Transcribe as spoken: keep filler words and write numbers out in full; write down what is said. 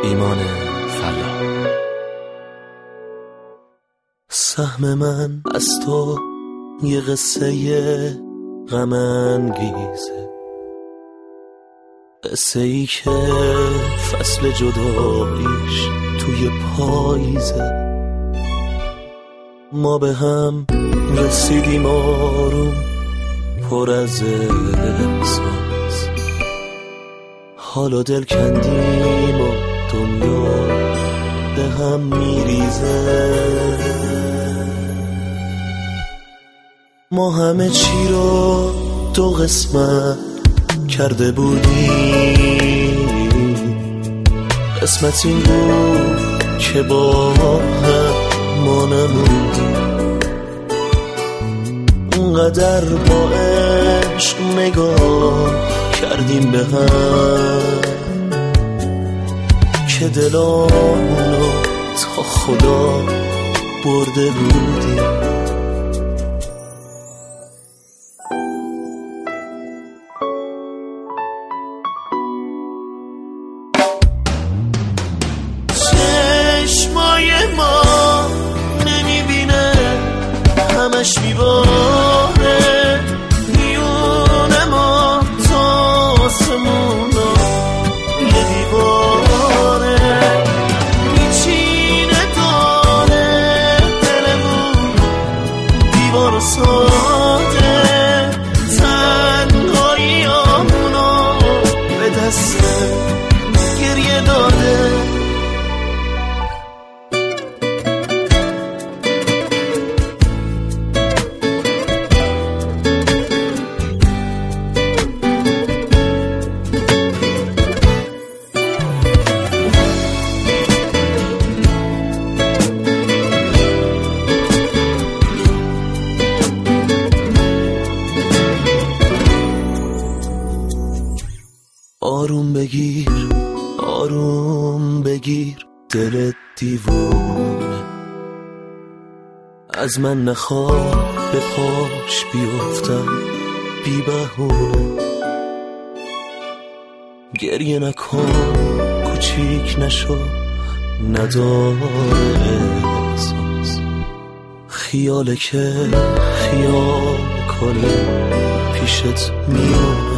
ایمان فلاح. سهم من از تو یه قصه غم انگیزه، قصه ای که فصل جداییش توی پاییزه. ما به هم رسیدیم آروم پر از احساس، حالا دل کندیم و دنیا به هم میریزه. ما همه چی رو دو قسمت کرده بودیم، قسمت این بود که با هم ما نموندیم. اونقدر با عشق نگاه کردیم به هم که دلامونو تا خدا برده بودیم. چشمای ما نمیبینه، همش میباره میونه ما تا آسمونا یه دیواره میچینه داره دلمون دیوار ساده، تنهایی آمونو به دست گریه داده. آروم بگیر آروم بگیر دل دیوونه، از من نخواه به پاش بیفتم بی بهونه. گریه نکن کوچیک نشو نداره احساس، خیاله که خیال کنی پیشت میونه.